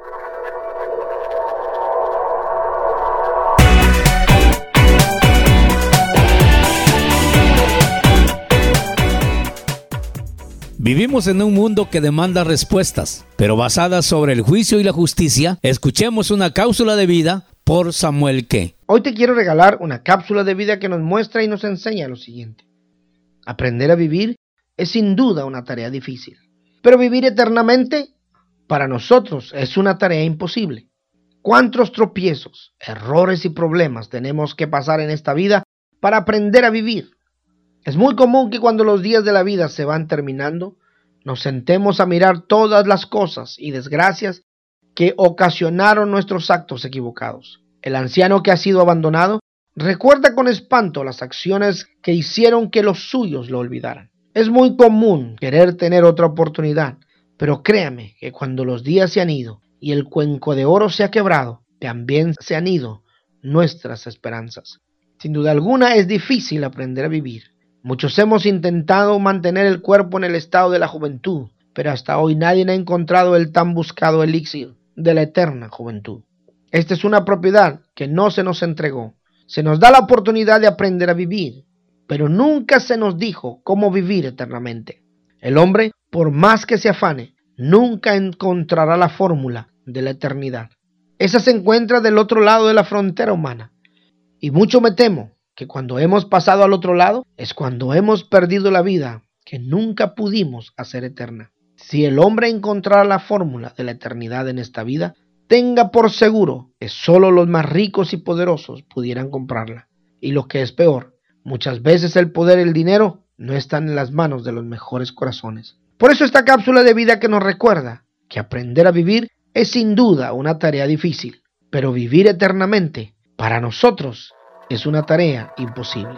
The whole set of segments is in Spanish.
Vivimos en un mundo que demanda respuestas, pero basadas sobre el juicio y la justicia. Escuchemos una cápsula de vida por Samuel Ke. Hoy te quiero regalar una cápsula de vida que nos muestra y nos enseña lo siguiente. Aprender a vivir es sin duda una tarea difícil, pero vivir eternamente para nosotros es una tarea imposible. ¿Cuántos tropiezos, errores y problemas tenemos que pasar en esta vida para aprender a vivir? Es muy común que cuando los días de la vida se van terminando, nos sentemos a mirar todas las cosas y desgracias que ocasionaron nuestros actos equivocados. El anciano que ha sido abandonado recuerda con espanto las acciones que hicieron que los suyos lo olvidaran. Es muy común querer tener otra oportunidad, pero créame que cuando los días se han ido y el cuenco de oro se ha quebrado, también se han ido nuestras esperanzas. Sin duda alguna es difícil aprender a vivir. Muchos hemos intentado mantener el cuerpo en el estado de la juventud, pero hasta hoy nadie ha encontrado el tan buscado elixir de la eterna juventud. Esta es una propiedad que no se nos entregó. Se nos da la oportunidad de aprender a vivir, pero nunca se nos dijo cómo vivir eternamente. El hombre, por más que se afane, nunca encontrará la fórmula de la eternidad. Esa se encuentra del otro lado de la frontera humana. Y mucho me temo que cuando hemos pasado al otro lado es cuando hemos perdido la vida que nunca pudimos hacer eterna. Si el hombre encontrara la fórmula de la eternidad en esta vida, tenga por seguro que solo los más ricos y poderosos pudieran comprarla. Y lo que es peor, muchas veces el poder y el dinero no están en las manos de los mejores corazones. Por eso esta cápsula de vida que nos recuerda que aprender a vivir es sin duda una tarea difícil, pero vivir eternamente para nosotros es una tarea imposible.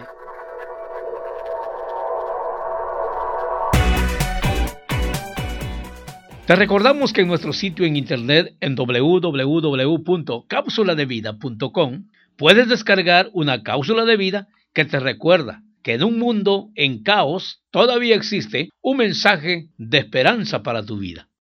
Te recordamos que en nuestro sitio en internet en www.capsuladevida.com puedes descargar una cápsula de vida que te recuerda que en un mundo en caos todavía existe un mensaje de esperanza para tu vida.